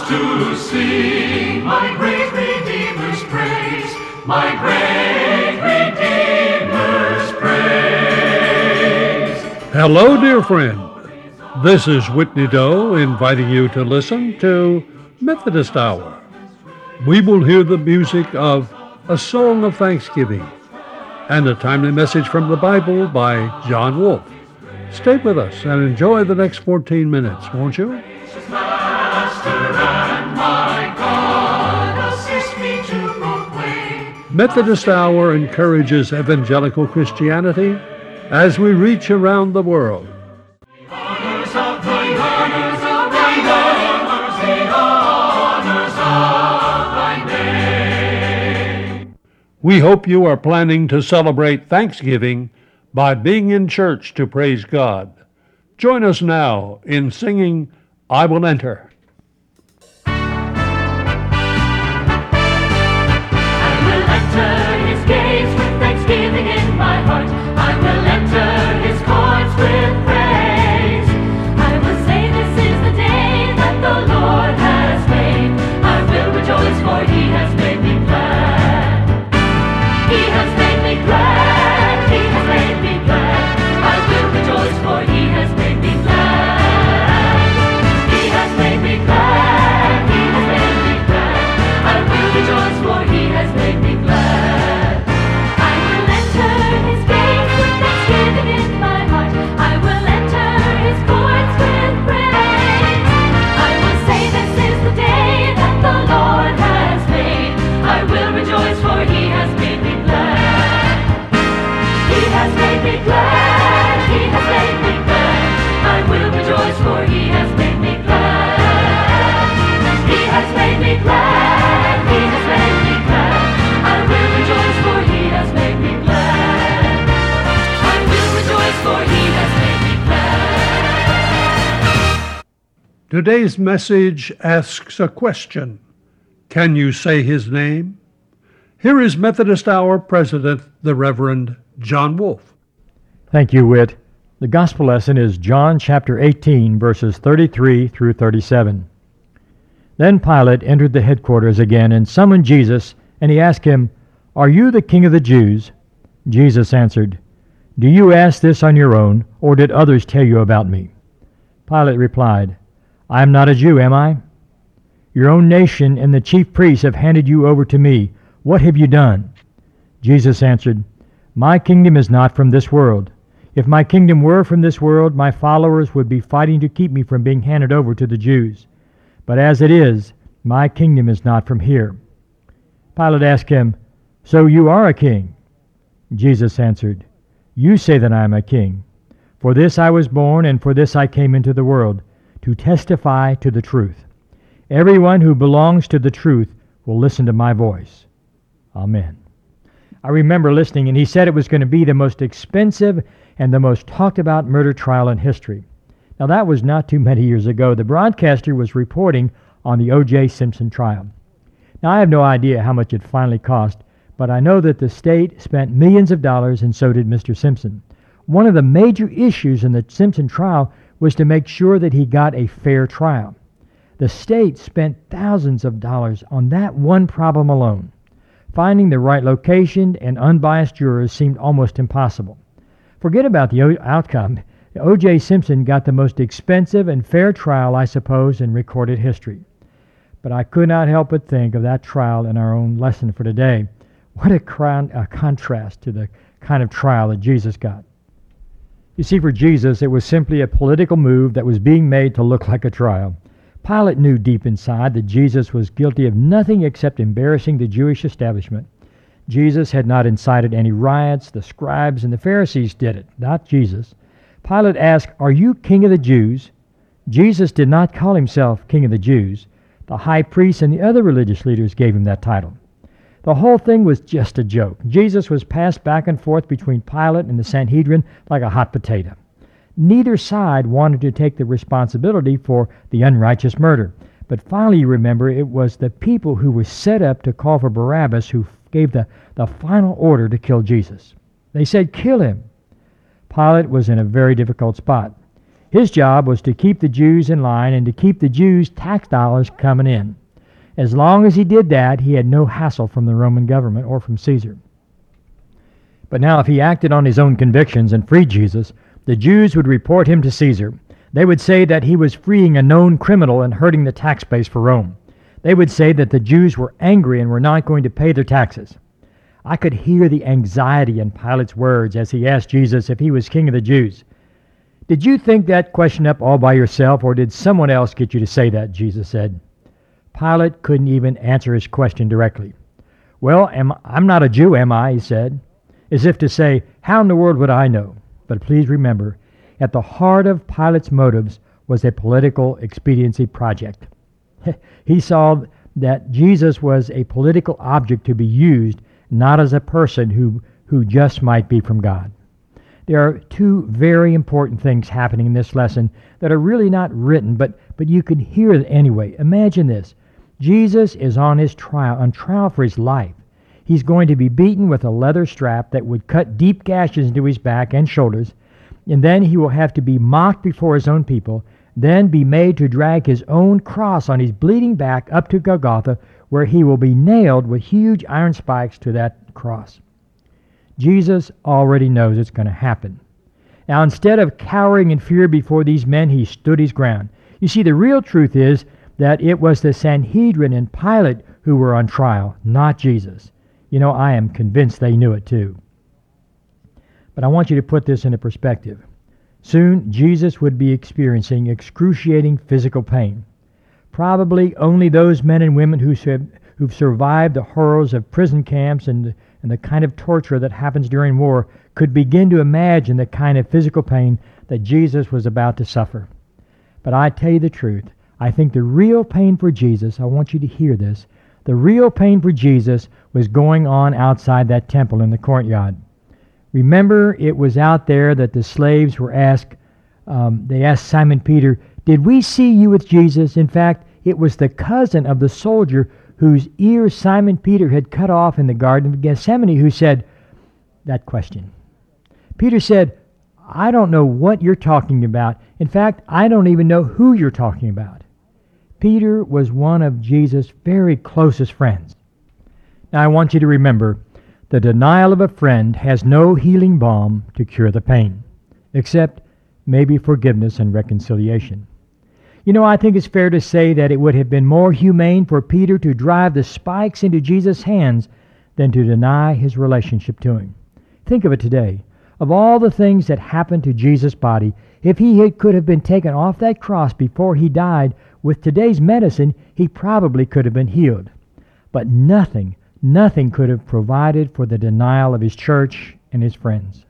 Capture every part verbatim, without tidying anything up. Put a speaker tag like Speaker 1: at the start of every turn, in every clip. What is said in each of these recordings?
Speaker 1: to sing my great Redeemer's praise, my great Redeemer's praise.
Speaker 2: Hello, dear friend. This is Whitney Doe inviting you to listen to Methodist Hour. We will hear the music of A Song of Thanksgiving and a timely message from the Bible by John Wolfe. Stay with us and enjoy the next fourteen minutes, won't you?
Speaker 1: Master and my God, assist me to proclaim.
Speaker 2: Methodist Hour encourages evangelical Christianity as we reach around the world.
Speaker 1: Honors of thine, honors of thine, honors, the honors of thy name.
Speaker 2: We hope you are planning to celebrate Thanksgiving by being in church to praise God. Join us now in singing, I Will Enter.
Speaker 3: I will enter his gates with thanksgiving in my heart. I will enter his courts with praise. I will say this is the day that the Lord has made. I will rejoice, for he has made me glad. He has made me glad. He has made me glad. I will rejoice, for he has made me glad. He has made me glad. He has made me glad. I will rejoice, for he has made me glad. I will enter his gates with thanksgiving in my heart. I will enter his courts with praise. I will say this is the day that the Lord has made. I will rejoice, for he has made me glad. He has made me glad. He has made me glad. I will rejoice, for he has made me glad. He has made me glad. He has made me glad. I will rejoice, for he has made me glad. I will rejoice, for he has made me glad.
Speaker 2: Today's message asks a question. Can you say his name? Here is Methodist Hour President, the Reverend John Wolfe.
Speaker 4: Thank you, Whit. The gospel lesson is John chapter eighteen, verses thirty-three through thirty-seven. Then Pilate entered the headquarters again and summoned Jesus, and he asked him, Are you the king of the Jews? Jesus answered, Do you ask this on your own, or did others tell you about me? Pilate replied, I am not a Jew, am I? Your own nation and the chief priests have handed you over to me. What have you done? Jesus answered, My kingdom is not from this world. If my kingdom were from this world, my followers would be fighting to keep me from being handed over to the Jews. But as it is, my kingdom is not from here. Pilate asked him, So you are a king? Jesus answered, You say that I am a king. For this I was born, and for this I came into the world, to testify to the truth. Everyone who belongs to the truth will listen to my voice. Amen. I remember listening, and he said it was going to be the most expensive and the most talked about murder trial in history. Now, that was not too many years ago. The broadcaster was reporting on the O J Simpson trial. Now, I have no idea how much it finally cost, but I know that the state spent millions of dollars, and so did Mister Simpson. One of the major issues in the Simpson trial was to make sure that he got a fair trial. The state spent thousands of dollars on that one problem alone. Finding the right location and unbiased jurors seemed almost impossible. Forget about the o- outcome. O J Simpson got the most expensive and fair trial, I suppose, in recorded history. But I could not help but think of that trial in our own lesson for today. What a, crown, a contrast to the kind of trial that Jesus got. You see, for Jesus, it was simply a political move that was being made to look like a trial. Pilate knew deep inside that Jesus was guilty of nothing except embarrassing the Jewish establishment. Jesus had not incited any riots. The scribes and the Pharisees did it, not Jesus. Pilate asked, Are you king of the Jews? Jesus did not call himself king of the Jews. The high priests and the other religious leaders gave him that title. The whole thing was just a joke. Jesus was passed back and forth between Pilate and the Sanhedrin like a hot potato. Neither side wanted to take the responsibility for the unrighteous murder. But finally, you remember, it was the people who were set up to call for Barabbas who gave the, the final order to kill Jesus. They said, Kill him. Pilate was in a very difficult spot. His job was to keep the Jews in line and to keep the Jews' tax dollars coming in. As long as he did that, he had no hassle from the Roman government or from Caesar. But now if he acted on his own convictions and freed Jesus, the Jews would report him to Caesar. They would say that he was freeing a known criminal and hurting the tax base for Rome. They would say that the Jews were angry and were not going to pay their taxes. I could hear the anxiety in Pilate's words as he asked Jesus if he was king of the Jews. "Did you think that question up all by yourself, or did someone else get you to say that?" Jesus said. Pilate couldn't even answer his question directly. "Well, am, I'm not a Jew, am I?" he said, as if to say, "How in the world would I know?" But please remember, at the heart of Pilate's motives was a political expediency project. He saw that Jesus was a political object to be used, not as a person who, who just might be from God. There are two very important things happening in this lesson that are really not written, but, but you can hear it anyway. Imagine this. Jesus is on his trial, on trial for his life. He's going to be beaten with a leather strap that would cut deep gashes into his back and shoulders, and then he will have to be mocked before his own people, then be made to drag his own cross on his bleeding back up to Golgotha, where he will be nailed with huge iron spikes to that cross. Jesus already knows it's going to happen. Now, instead of cowering in fear before these men, he stood his ground. You see, the real truth is that it was the Sanhedrin and Pilate who were on trial, not Jesus. You know, I am convinced they knew it too. But I want you to put this into perspective. Soon, Jesus would be experiencing excruciating physical pain. Probably only those men and women who who've survived the horrors of prison camps and, and the kind of torture that happens during war could begin to imagine the kind of physical pain that Jesus was about to suffer. But I tell you the truth, I think the real pain for Jesus, I want you to hear this, the real pain for Jesus was going on outside that temple in the courtyard. Remember, it was out there that the slaves were asked, um, they asked Simon Peter, "Did we see you with Jesus?" In fact, it was the cousin of the soldier whose ear Simon Peter had cut off in the Garden of Gethsemane who said that question. Peter said, "I don't know what you're talking about. In fact, I don't even know who you're talking about." Peter was one of Jesus' very closest friends. Now I want you to remember, the denial of a friend has no healing balm to cure the pain, except maybe forgiveness and reconciliation. You know, I think it's fair to say that it would have been more humane for Peter to drive the spikes into Jesus' hands than to deny his relationship to him. Think of it today. Of all the things that happened to Jesus' body, if he had, could have been taken off that cross before he died, with today's medicine, he probably could have been healed. But nothing, nothing could have provided for the denial of his church and his friends.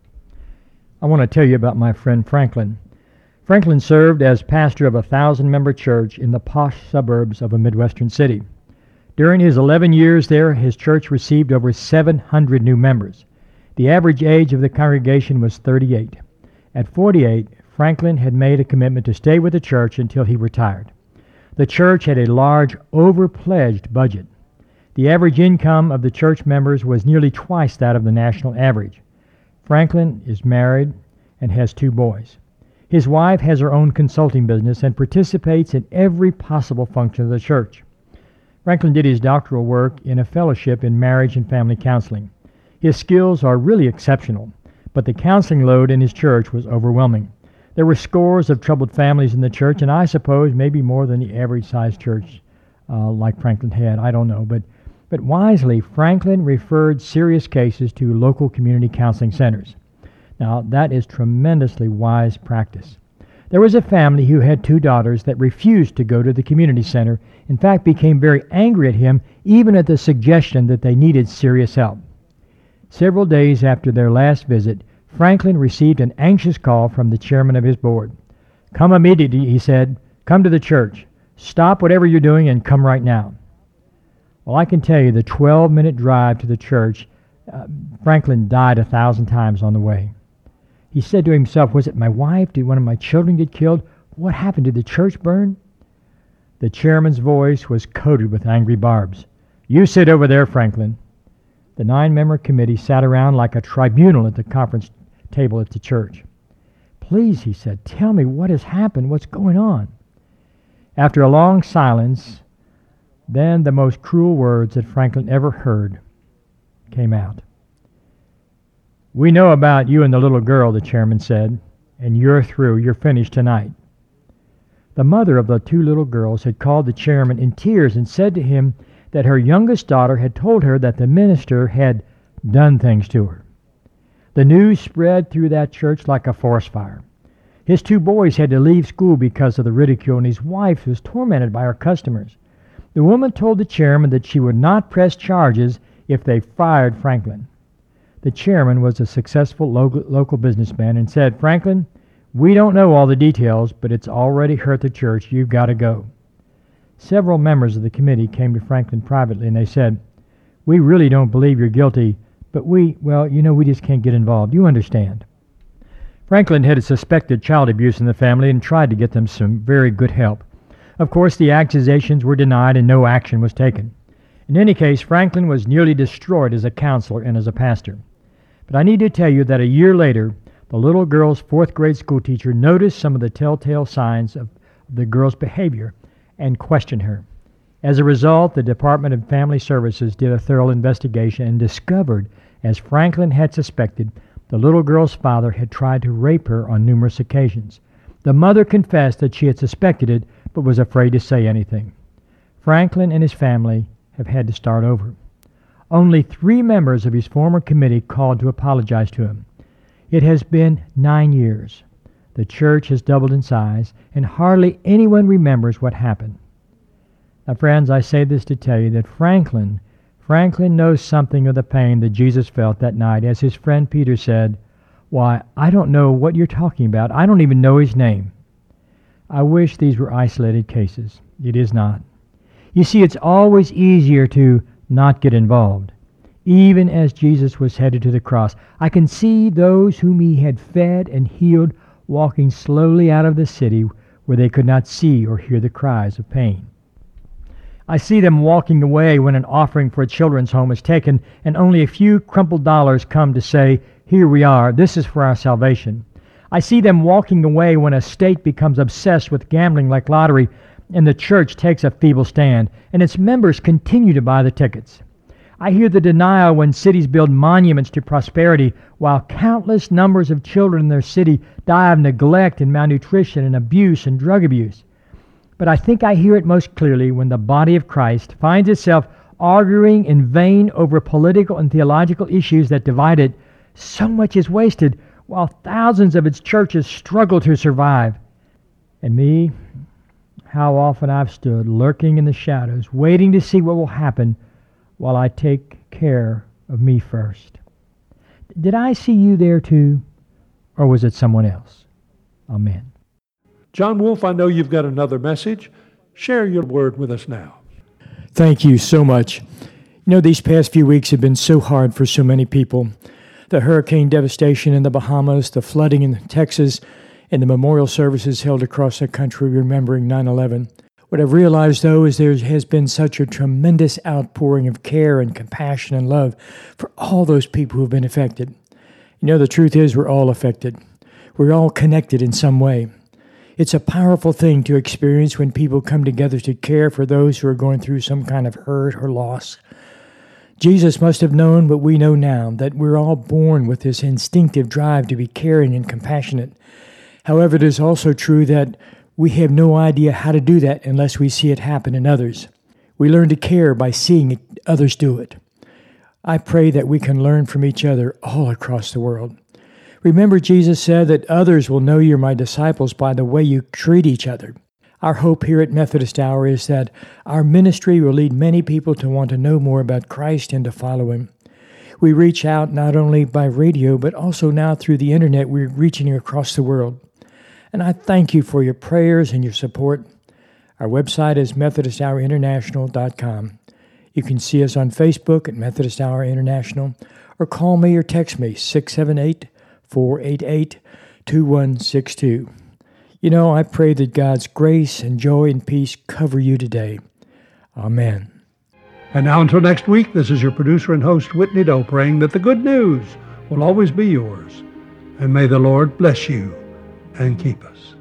Speaker 4: I want to tell you about my friend Franklin. Franklin served as pastor of a thousand-member church in the posh suburbs of a Midwestern city. During his eleven years there, his church received over seven hundred new members. The average age of the congregation was thirty-eight. At forty-eight, Franklin had made a commitment to stay with the church until he retired. The church had a large, overpledged budget. The average income of the church members was nearly twice that of the national average. Franklin is married and has two boys. His wife has her own consulting business and participates in every possible function of the church. Franklin did his doctoral work in a fellowship in marriage and family counseling. His skills are really exceptional, but the counseling load in his church was overwhelming. There were scores of troubled families in the church, and I suppose maybe more than the average-sized church uh, like Franklin had. I don't know. But, but wisely, Franklin referred serious cases to local community counseling centers. Now, that is tremendously wise practice. There was a family who had two daughters that refused to go to the community center, in fact became very angry at him, even at the suggestion that they needed serious help. Several days after their last visit, Franklin received an anxious call from the chairman of his board. "Come immediately," he said. "Come to the church. Stop whatever you're doing and come right now." Well, I can tell you the twelve-minute drive to the church, uh, Franklin died a thousand times on the way. He said to himself, "Was it my wife? Did one of my children get killed? What happened? Did the church burn?" The chairman's voice was coated with angry barbs. "You sit over there, Franklin." The nine-member committee sat around like a tribunal at the conference table at the church. Please, he said, tell me what has happened, what's going on. After a long silence, then the most cruel words that Franklin ever heard came out. We know about you and the little girl, the chairman said, and you're through. You're finished tonight. The mother of the two little girls had called the chairman in tears and said to him that her youngest daughter had told her that the minister had done things to her. The news spread through that church like a forest fire. His two boys had to leave school because of the ridicule, and his wife was tormented by her customers. The woman told the chairman that she would not press charges if they fired Franklin. The chairman was a successful local, local businessman and said, Franklin, we don't know all the details, but it's already hurt the church. You've got to go. Several members of the committee came to Franklin privately, and they said, we really don't believe you're guilty, but we, well, you know, we just can't get involved. You understand. Franklin had suspected child abuse in the family and tried to get them some very good help. Of course, the accusations were denied and no action was taken. In any case, Franklin was nearly destroyed as a counselor and as a pastor. But I need to tell you that a year later, the little girl's fourth grade school teacher noticed some of the telltale signs of the girl's behavior and questioned her. As a result, the Department of Family Services did a thorough investigation and discovered, as Franklin had suspected, the little girl's father had tried to rape her on numerous occasions. The mother confessed that she had suspected it, but was afraid to say anything. Franklin and his family have had to start over. Only three members of his former committee called to apologize to him. It has been nine years. The church has doubled in size, and hardly anyone remembers what happened. Now, friends, I say this to tell you that Franklin, Franklin knows something of the pain that Jesus felt that night, as his friend Peter said, Why, I don't know what you're talking about. I don't even know his name. I wish these were isolated cases. It is not. You see, it's always easier to not get involved. Even as Jesus was headed to the cross, I can see those whom he had fed and healed walking slowly out of the city where they could not see or hear the cries of pain. I see them walking away when an offering for a children's home is taken and only a few crumpled dollars come to say, Here we are, this is for our salvation. I see them walking away when a state becomes obsessed with gambling like lottery and the church takes a feeble stand and its members continue to buy the tickets. I hear the denial when cities build monuments to prosperity while countless numbers of children in their city die of neglect and malnutrition and abuse and drug abuse. But I think I hear it most clearly when the body of Christ finds itself arguing in vain over political and theological issues that divide it. So much is wasted while thousands of its churches struggle to survive. And me, how often I've stood lurking in the shadows, waiting to see what will happen while I take care of me first. Did I see you there too, or was it someone else? Amen.
Speaker 2: John Wolfe, I know you've got another message. Share your word with us now.
Speaker 5: Thank you so much. You know, these past few weeks have been so hard for so many people. The hurricane devastation in the Bahamas, the flooding in Texas, and the memorial services held across the country remembering nine eleven. What I've realized, though, is there has been such a tremendous outpouring of care and compassion and love for all those people who have been affected. You know, the truth is we're all affected. We're all connected in some way. It's a powerful thing to experience when people come together to care for those who are going through some kind of hurt or loss. Jesus must have known what we know now, that we're all born with this instinctive drive to be caring and compassionate. However, it is also true that we have no idea how to do that unless we see it happen in others. We learn to care by seeing it, others do it. I pray that we can learn from each other all across the world. Remember, Jesus said that others will know you're my disciples by the way you treat each other. Our hope here at Methodist Hour is that our ministry will lead many people to want to know more about Christ and to follow him. We reach out not only by radio, but also now through the internet. We're reaching across the world. And I thank you for your prayers and your support. Our website is methodist hour international dot com. You can see us on Facebook at Methodist Hour International, or call me or text me, six seven eight, four eight eight, two one six two. You know, I pray that God's grace and joy and peace cover you today. Amen.
Speaker 2: And now until next week, this is your producer and host, Whitney Doe, praying that the good news will always be yours. And may the Lord bless you and keep us.